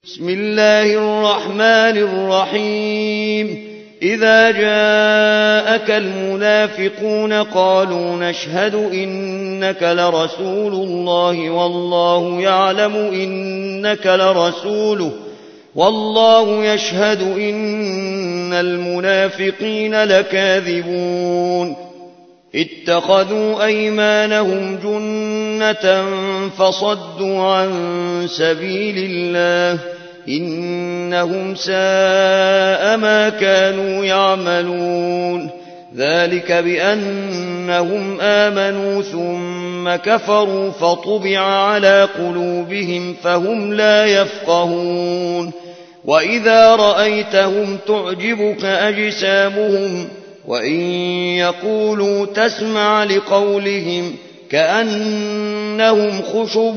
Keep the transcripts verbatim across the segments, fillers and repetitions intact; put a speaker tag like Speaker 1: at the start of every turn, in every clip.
Speaker 1: بسم الله الرحمن الرحيم إذا جاءك المنافقون قالوا نشهد إنك لرسول الله والله يعلم إنك لرسوله والله يشهد إن المنافقين لكاذبون اتخذوا أيمانهم جنة فصدوا عن سبيل الله إنهم ساء ما كانوا يعملون ذلك بأنهم آمنوا ثم كفروا فطبع على قلوبهم فهم لا يفقهون وإذا رأيتهم تعجبك أجسامهم وإن يقولوا تسمع لقولهم كأنهم خشب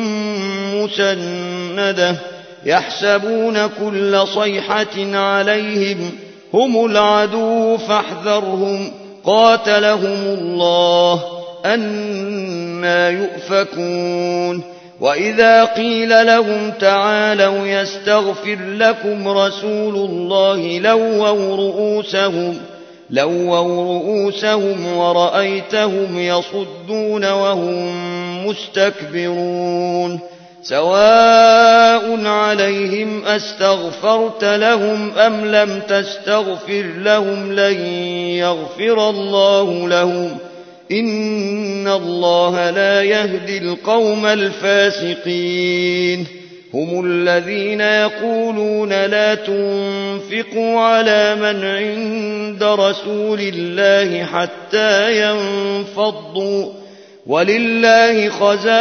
Speaker 1: مسندة يحسبون كل صيحة عليهم هم العدو فاحذرهم قاتلهم الله أنى يؤفكون وإذا قيل لهم تعالوا يستغفر لكم رسول الله لووا رؤوسهم لووا رؤوسهم ورأيتهم يصدون وهم مستكبرون سواء عليهم أستغفرت لهم أم لم تستغفر لهم لن يغفر الله لهم إن الله لا يهدي القوم الفاسقين هم الذين يقولون لا تنفقوا على من عند رسول الله حتى ينفضوا ولله خزائن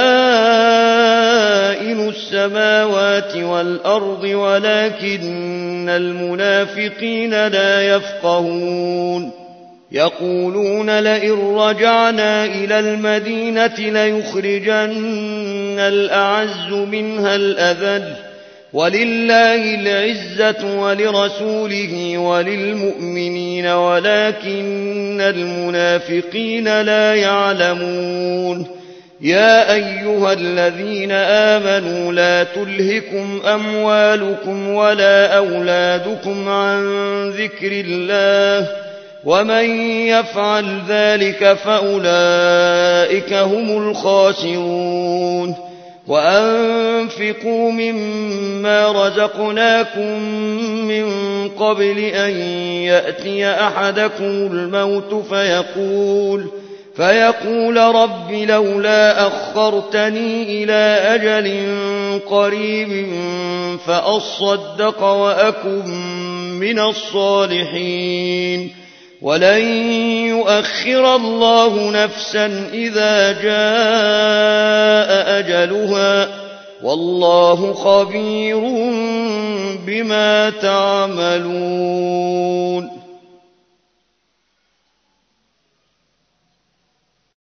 Speaker 1: السماوات والأرض ولكن المنافقين لا يفقهون يقولون لئن رجعنا إلى المدينة ليخرجن الأعز منها الأذل ولله العزة ولرسوله وللمؤمنين ولكن المنافقين لا يعلمون يا أيها الذين آمنوا لا تلهكم أموالكم ولا أولادكم عن ذكر الله ومن يفعل ذلك فأولئك هم الخاسرون وأنفقوا مما رزقناكم من قبل أن يأتي أحدكم الموت فيقول فيقول رب لولا أخرتني إلى أجل قريب فأصدق وأكن من الصالحين ولن يؤخر الله نفسا إذا جاء أجلها والله خبير بما تعملون